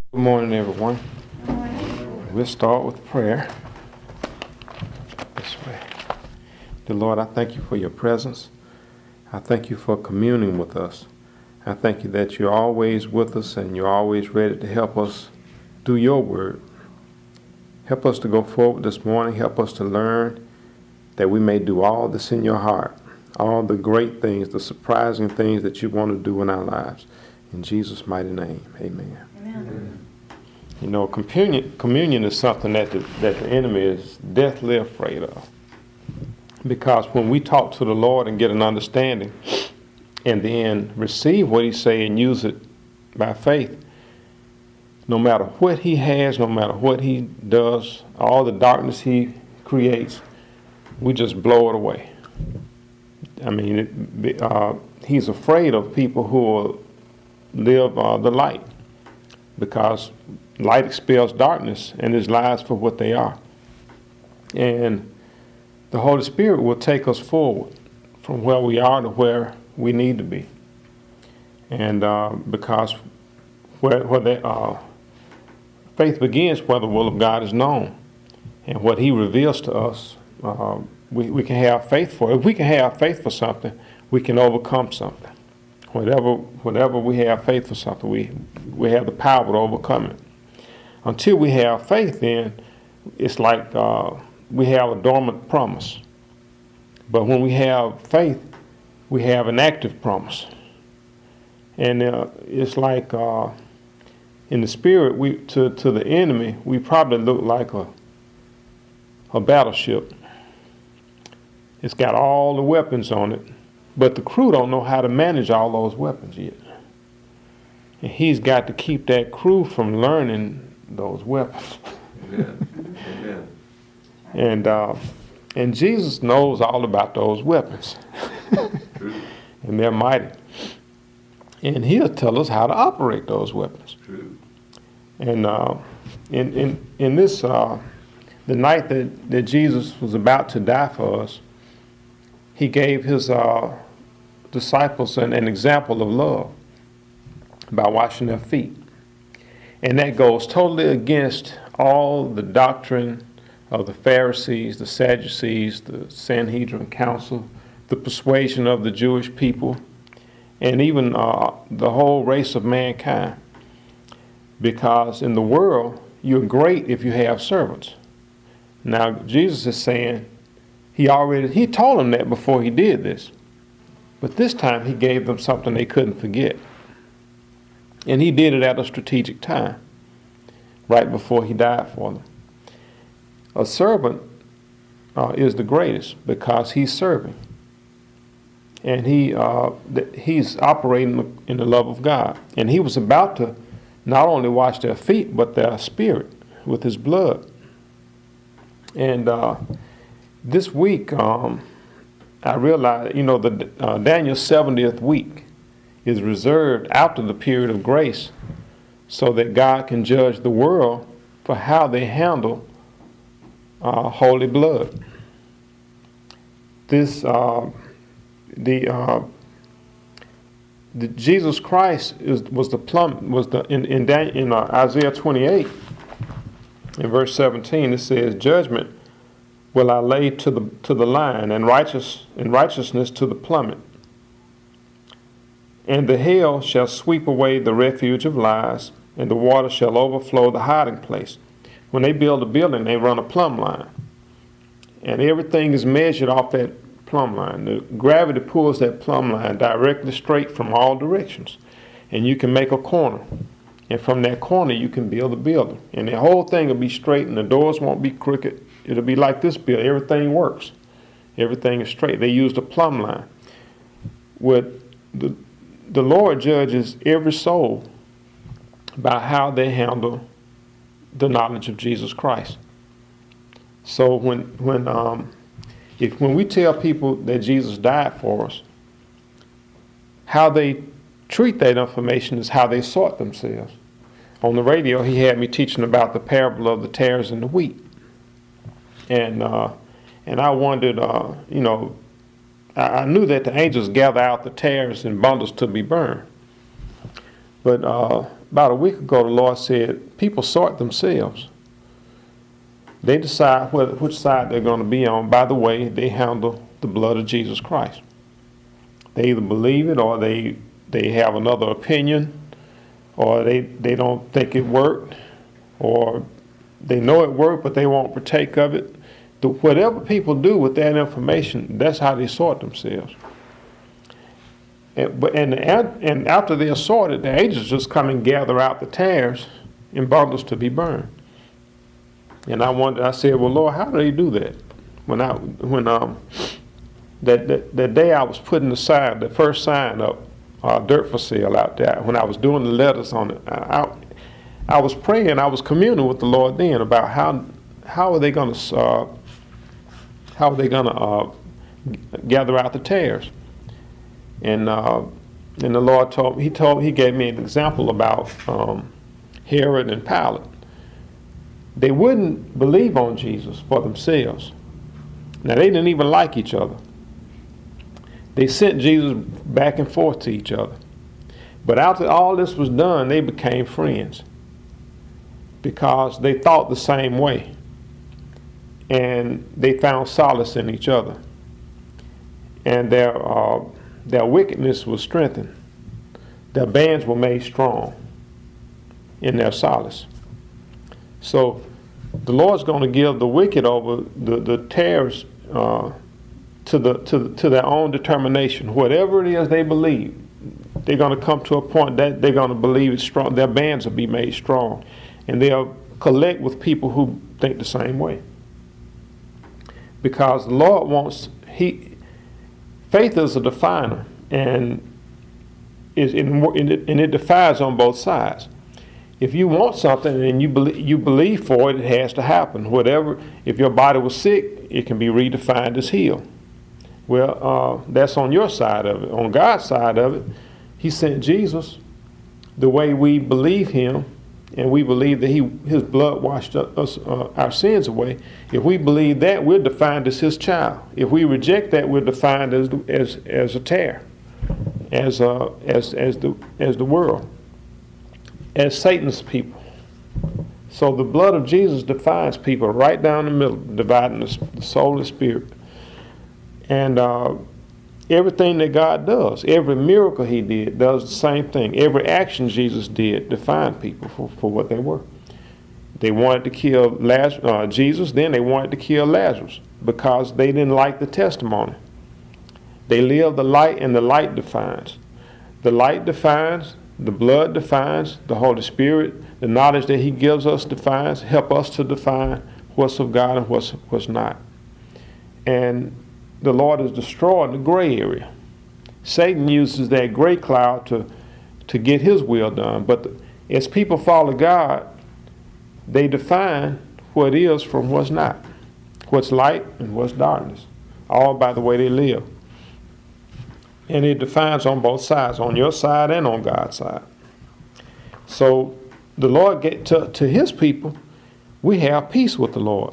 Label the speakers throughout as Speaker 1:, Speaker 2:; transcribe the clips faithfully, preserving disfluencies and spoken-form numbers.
Speaker 1: Good morning, everyone.
Speaker 2: Good morning.
Speaker 1: We'll start with prayer. This way. Dear Lord, I thank you for your presence. I thank you for communing with us. I thank you that you're always with us and you're always ready to help us do your word. Help us to go forward this morning. Help us to learn that we may do all that's in your heart, all the great things, the surprising things that you want to do in our lives. In Jesus' mighty name, amen.
Speaker 2: Amen.
Speaker 1: You know, communion, communion is something that the, that the enemy is deathly afraid of. Because when we talk to the Lord and get an understanding and then receive what he say and use it by faith, no matter what he has, no matter what he does, all the darkness he creates, we just blow it away. I mean, it, uh, he's afraid of people who will live uh, the light, because light expels darkness and is lies for what they are. And the Holy Spirit will take us forward from where we are to where we need to be. And uh, because where, where they, uh, faith begins where the will of God is known. And what he reveals to us, uh, we, we can have faith for. If we can have faith for something, we can overcome something. Whatever, whatever we have faith for something, we, we have the power to overcome it. Until we have faith, then it's like uh, we have a dormant promise. But when we have faith, we have an active promise. And uh, it's like uh, in the spirit, we to, to the enemy, we probably look like a, a battleship. It's got all the weapons on it, but the crew don't know how to manage all those weapons yet. And he's got to keep that crew from learning those weapons.
Speaker 3: Amen. Amen.
Speaker 1: And uh, and Jesus knows all about those weapons.
Speaker 3: True.
Speaker 1: And they're mighty. And he'll tell us how to operate those weapons.
Speaker 3: True.
Speaker 1: And uh, in, in, in this, uh, the night that, that Jesus was about to die for us, he gave his uh, disciples an, an example of love by washing their feet. And that goes totally against all the doctrine of the Pharisees, the Sadducees, the Sanhedrin Council, the persuasion of the Jewish people, and even uh, the whole race of mankind. Because in the world, you're great if you have servants. Now, Jesus is saying, he already, he told them that before he did this. But this time, he gave them something they couldn't forget. And he did it at a strategic time, right before he died for them. A servant uh, is the greatest because he's serving. And he uh, th- he's operating in the love of God. And he was about to not only wash their feet, but their spirit with his blood. And uh, this week, um, I realized, you know, the uh, Daniel's seventieth week is reserved after the period of grace so that God can judge the world for how they handle uh, holy blood. This, uh, the, uh, the Jesus Christ is, was the plumb, was the in in, Dan, in uh, Isaiah twenty-eight, in verse seventeen, it says, "Judgment will I lay to the to the line, and righteous and righteousness to the plummet. And the hail shall sweep away the refuge of lies, and the water shall overflow the hiding place." When they build a building, they run a plumb line. And everything is measured off that plumb line. The gravity pulls that plumb line directly straight from all directions. And you can make a corner. And from that corner, you can build a building. And the whole thing will be straight, and the doors won't be crooked. It'll be like this building. Everything works. Everything is straight. They used a plumb line. With the The Lord judges every soul by how they handle the knowledge of Jesus Christ. So when when um, if when we tell people that Jesus died for us, how they treat that information is how they sort themselves. On the radio, he had me teaching about the parable of the tares and the wheat, and uh, and I wondered, uh, you know. I knew that the angels gather out the tares in bundles to be burned. But uh, about a week ago, the Lord said, people sort themselves. They decide whether, which side they're going to be on by the way they handle the blood of Jesus Christ. They either believe it, or they they have another opinion, or they, they don't think it worked, or they know it worked, but they won't partake of it. The, whatever people do with that information, that's how they sort themselves. And, but, and, and after they're sorted, the angels just come and gather out the tares in bundles to be burned. And I wondered, I said, well, Lord, how do they do that? When I, when um, that, that, that day I was putting the sign, the first sign up, uh, dirt for sale out there, when I was doing the letters on it, I, I was praying, I was communing with the Lord then about how, how are they going to, uh, how are they going to uh, gather out the tares? And uh, and the Lord told me, he told he gave me an example about um, Herod and Pilate. They wouldn't believe on Jesus for themselves. Now, they didn't even like each other. They sent Jesus back and forth to each other. But after all this was done, they became friends because they thought the same way. And they found solace in each other. And their, uh, their wickedness was strengthened. Their bands were made strong in their solace. So the Lord's going to give the wicked over the, the tares uh, to, the, to, to their own determination. Whatever it is they believe, they're going to come to a point that they're going to believe it's strong. Their bands will be made strong. And they'll collect with people who think the same way. Because the Lord wants, he, faith is a definer, and, is in, and it defines on both sides. If you want something and you believe, you believe for it, it has to happen. Whatever, if your body was sick, it can be redefined as healed. Well, uh, that's on your side of it. On God's side of it, he sent Jesus the way we believe him, and we believe that he, his blood washed us, uh, our sins away. If we believe that, we're defined as his child. If we reject that, we're defined as as as a tare, as uh, as as the as the world, as Satan's people. So the blood of Jesus defines people right down the middle, dividing the, the soul and spirit. And uh, everything that God does, every miracle he did, does the same thing. Every action Jesus did defined people for, for what they were. They wanted to kill Lazarus, uh, Jesus, then they wanted to kill Lazarus because they didn't like the testimony. They lived the light, and the light defines. The light defines, the blood defines, the Holy Spirit, the knowledge that he gives us defines, help us to define what's of God and what's, what's not. And the Lord is destroying the gray area. Satan uses that gray cloud to, to get his will done. But the, as people follow God, they define what is from what's not, what's light and what's darkness, all by the way they live. And it defines on both sides, on your side and on God's side. So the Lord get to, to his people, we have peace with the Lord.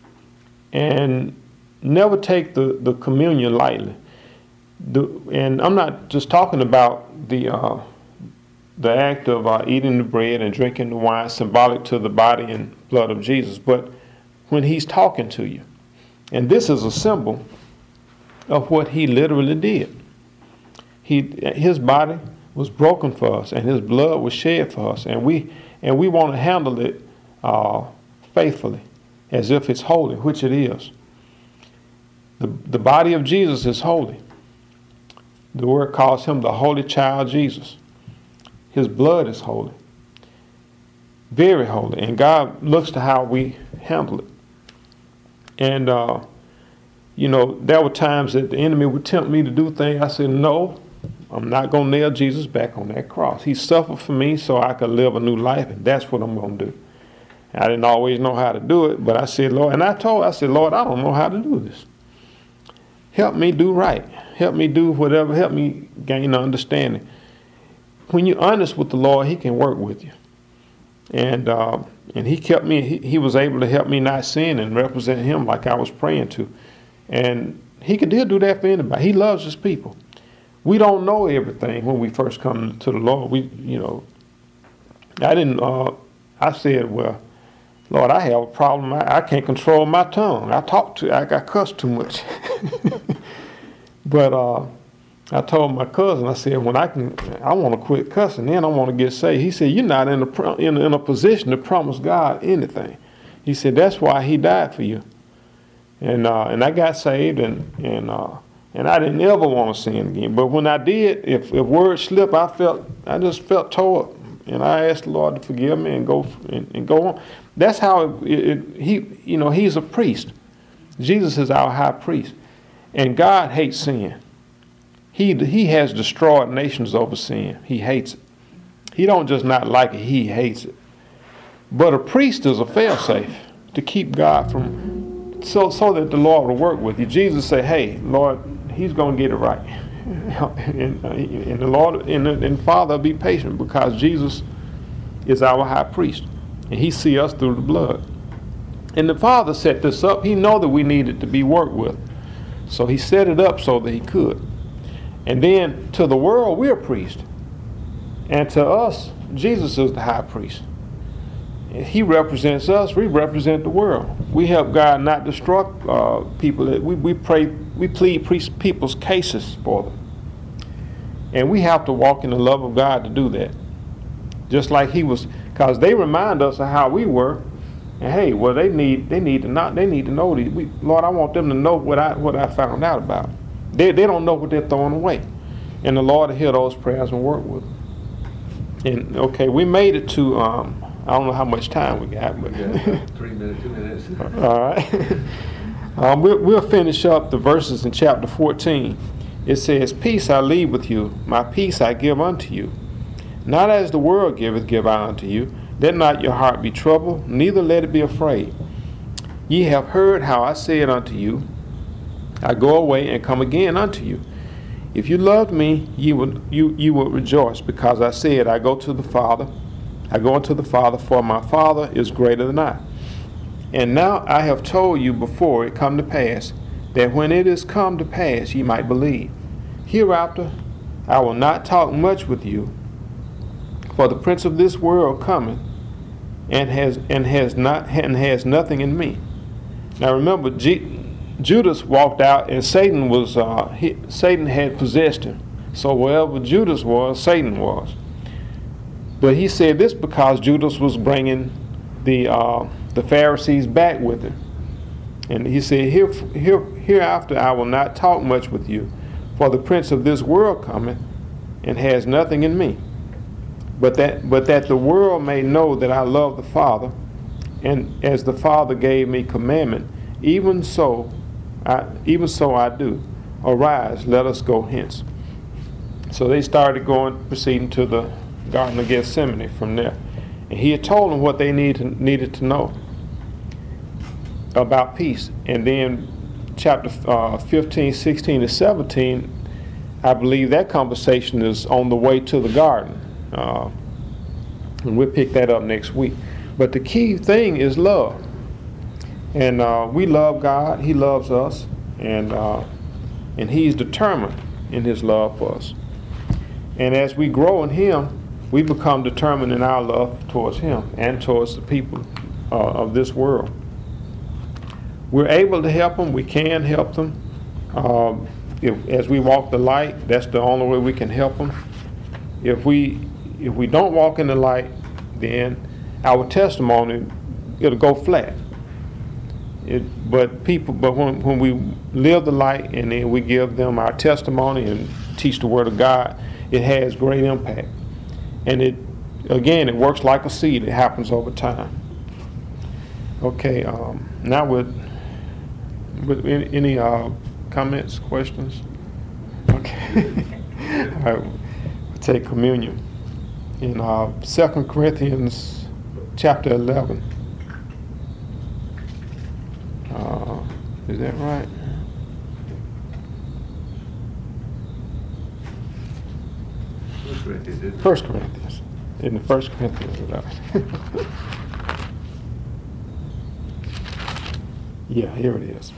Speaker 1: And never take the, the communion lightly. The, and I'm not just talking about the uh, the act of uh, eating the bread and drinking the wine, symbolic to the body and blood of Jesus, but when he's talking to you. And this is a symbol of what he literally did. He, his body was broken for us, and his blood was shed for us, and we and we want to handle it uh, faithfully, as if it's holy, which it is. The, the body of Jesus is holy. The word calls him the holy child Jesus. His blood is holy. Very holy. And God looks to how we handle it. And, uh, you know, there were times that the enemy would tempt me to do things. I said, no, I'm not going to nail Jesus back on that cross. He suffered for me so I could live a new life, and that's what I'm going to do. I didn't always know how to do it, but I said, Lord, and I told, I said, Lord, I don't know how to do this. Help me do right. Help me do whatever. Help me gain understanding. When you're honest with the Lord, he can work with you. And uh, and he kept me, he, he was able to help me not sin and represent him like I was praying to. And he could do that for anybody. He loves his people. We don't know everything when we first come to the Lord. We, you know, I didn't, uh, I said, well, Lord, I have a problem. I, I can't control my tongue. I talk too, I, I cuss too much. But uh, I told my cousin, I said, when I can, I want to quit cussing, then I want to get saved. He said, you're not in a, in, in a position to promise God anything. He said, that's why he died for you. And uh, and I got saved, and and uh, and I didn't ever want to sin again. But when I did, if, if words slip, I felt, I just felt tore up. And I asked the Lord to forgive me and go and, and go on. That's how it, it, he, you know, he's a priest. Jesus is our high priest. And God hates sin. He, he has destroyed nations over sin. He hates it. He don't just not like it, he hates it. But a priest is a fail-safe to keep God from, so, so that the Lord will work with you. Jesus said, hey, Lord, he's going to get it right. and, and the Lord and the and Father will be patient because Jesus is our high priest. And he see us through the blood. And the Father set this up. He know that we needed to be worked with. So he set it up so that he could. And then to the world, we're a priest. And to us, Jesus is the high priest. He represents us. We represent the world. We help God not destroy uh, people. We, we pray. We plead people's cases for them. And we have to walk in the love of God to do that. Just like he was, because they remind us of how we were. And hey, well, they need they need to not they need to know these. We, Lord, I want them to know what I what I found out about. They they don't know what they're throwing away, and the Lord will hear those prayers and work with them. And okay, we made it to um, I don't know how much time we got, but
Speaker 3: yeah, three minutes, two minutes.
Speaker 1: All right. um, we'll, we'll finish up the verses in chapter fourteen. It says, "Peace I leave with you; my peace I give unto you. Not as the world giveth, give I unto you. Let not your heart be troubled, neither let it be afraid. Ye have heard how I said unto you, I go away and come again unto you. If you loved me, ye would you you would rejoice, because I said, I go to the Father, I go unto the Father, for my Father is greater than I. And now I have told you before it come to pass, that when it is come to pass ye might believe. Hereafter I will not talk much with you, for the prince of this world cometh, and has and has not and has nothing in me." Now remember, G, Judas walked out, and Satan was uh, he, Satan had possessed him. So wherever Judas was, Satan was. But he said this because Judas was bringing the uh, the Pharisees back with him, and he said, "Here, here, hereafter I will not talk much with you, for the prince of this world cometh, and has nothing in me. But that, but that the world may know that I love the Father, and as the Father gave me commandment, even so, I, even so I do. Arise, let us go hence." So they started going, proceeding to the Garden of Gethsemane from there, and he had told them what they needed needed to know about peace. And then chapter uh, fifteen, sixteen, and seventeen, I believe that conversation is on the way to the garden. Uh, and we'll pick that up next week. But the key thing is love. And uh, we love God. He loves us. And, uh, and he's determined in his love for us. And as we grow in him, we become determined in our love towards him and towards the people uh, of this world. We're able to help them. We can help them. Um, if, as we walk the light, that's the only way we can help them. If we if we don't walk in the light, then our testimony, it'll go flat. It, but people, but when when we live the light and then we give them our testimony and teach the Word of God, it has great impact. And it, again, it works like a seed. It happens over time. Okay, um, now with with any, any uh, comments, questions? Okay. All right, we'll take communion. In uh, Second Corinthians chapter eleven. Uh, is that right?
Speaker 3: First Corinthians.
Speaker 1: First Corinthians. In the First Corinthians eleven. Yeah, here it is.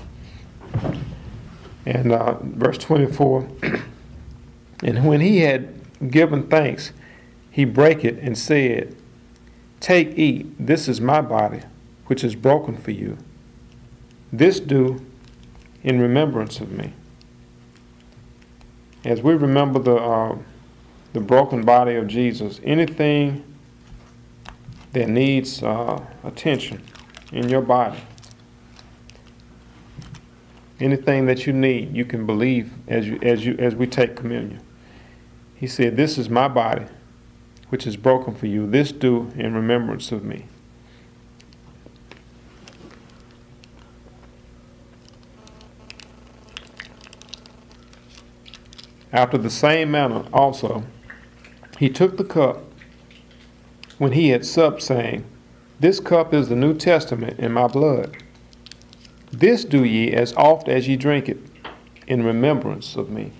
Speaker 1: And uh, verse twenty-four. "And when he had given thanks, he brake it and said, Take, eat, this is my body, which is broken for you. This do in remembrance of me. As we remember the, uh, the broken body of Jesus, anything that needs uh, attention in your body, anything that you need, you can believe as you as you as we take communion. He said, "This is my body, which is broken for you. This do in remembrance of me." After the same manner also, he took the cup when he had supped, saying, "This cup is the New Testament in my blood. This do ye as oft as ye drink it, in remembrance of me."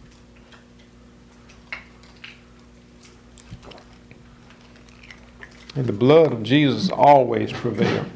Speaker 1: And the blood of Jesus always prevails.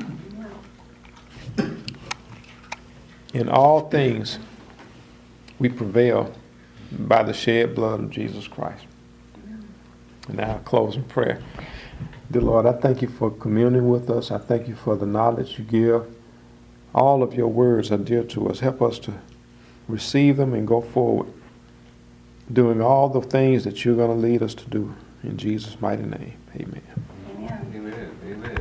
Speaker 1: In all things, we prevail by the shed blood of Jesus Christ. And now, closing prayer. Dear Lord, I thank you for communing with us. I thank you for the knowledge you give. All of your words are dear to us. Help us to receive them and go forward, doing all the things that you're going to lead us to do. In Jesus' mighty name, amen.